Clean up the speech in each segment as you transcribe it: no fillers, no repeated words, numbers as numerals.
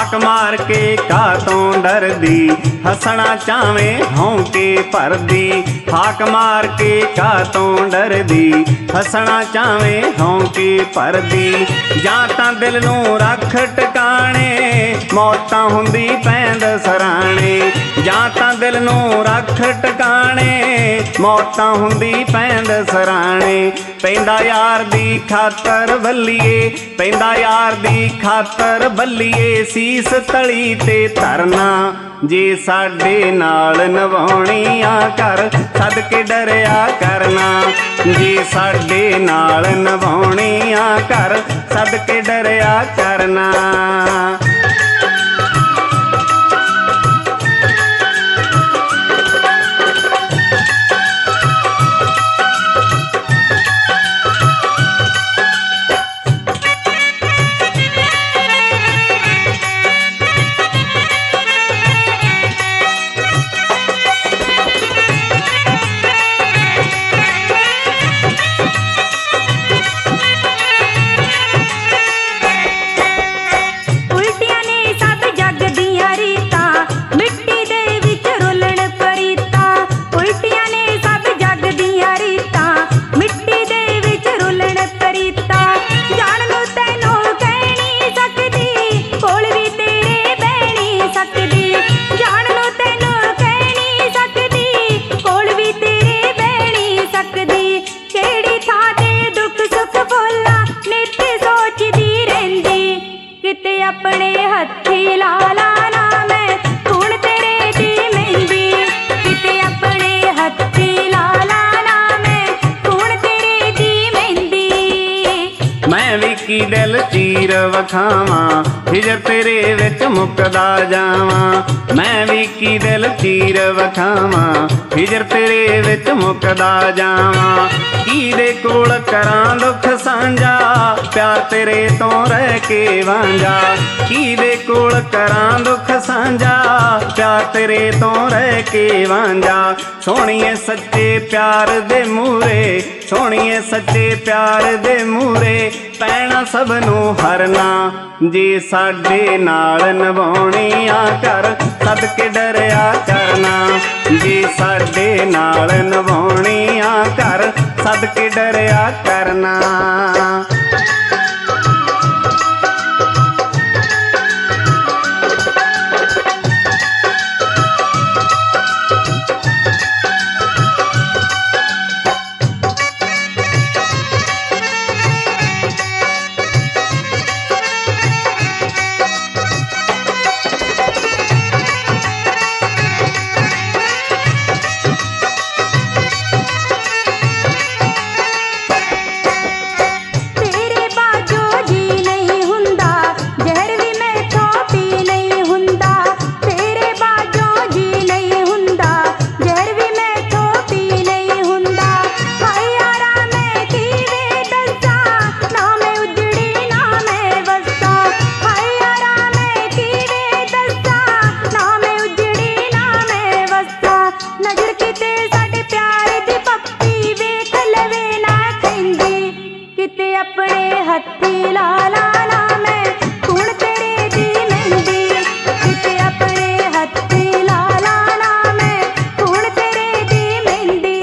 हाक मार के कातों डरदी, हसना चावे हौंके भरदी। हाक मार के कातों डरदी, हसना चावे हौंके भरदी। जां तां दिल नूं रख टकाणे, मौतां हुंदी पैंद सराणे। जां तां दिल नूं रख टकाणे, मौतां हुंदी पैंद सराणे। पैंदा यार दी खातर बल्लीए, पैंदा यार दी खातर बल्लीए, सीस तली ते धरना। जे साडे नाल निभाउणियां कर, सदके डरिया करना। जे साडे नाल निभाउणियां कर, सदके डरिया करना। अपने हत्थी ला ला ना मैं हुण तेरे दी मेहंदी। किते अपने हत्थी ला ला ना मैं हुण तेरे दी मेहंदी। मैं भी की दिल चीर वखावां, हिजर तेरे विच मुकदा जावां। मैं भी की दिल चीर वखावां, हिजर तेरे विच मुकदा जावां। किहदे कोल करां दुख सांझा, प्यार तेरे तो रह के वांझा। किहदे कोल करां दुख सांझा, प्यार तेरे तो रह के वांझा। सोहणीए सच्चे प्यार दे मूरे, सोहणीए सच्चे प्यार दे मूरे, पैना सब नूं हरना। जे साडे नाल निभाउणियां कर, सदके डरिया करना। जे साडे नाल निभाउणियां कर, सदके डरिया करना। अपने हत्थी ला ला ना मैं हुण तेरे दी मेहंदी। किते अपने हत्थी ला ला ना मैं हुण तेरे दी मेहंदी।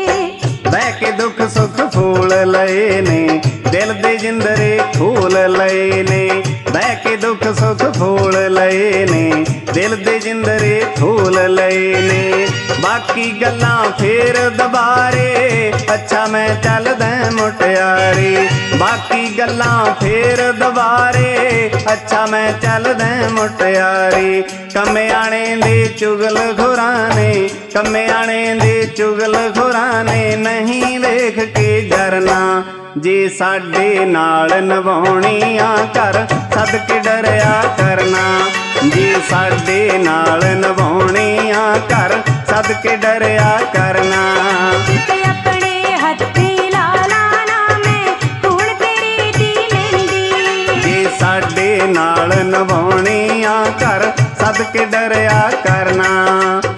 बह के दुख सुख फूल लए ने, दिल दे जिंदरे खोल लए ने। बह के दुख सुख फूल लए ने, दिल दे जिंदरे खोल लए ने। बाकी गल्लां फेर दबारे, अच्छा मैं चलदा मुटियारी। बाकी गल्लां फेर दबारे, अच्छा मैं चलदा मुटियारी। कम्याणे दे चुगल खुराने, कम्याणे दे चुगल खुराने, नहीं देख के डरना। जे साडे नाल निभाउणियां कर, सदके डरिया करना। जे साडे नाल निभाउणियां कर, सदके डरिया करना। किते अपने हत्थी ला ला ना मैं हुण तेरे दी मेहंदी। जे साडे नाल निभाउणियां कर, सदके डरिया करना।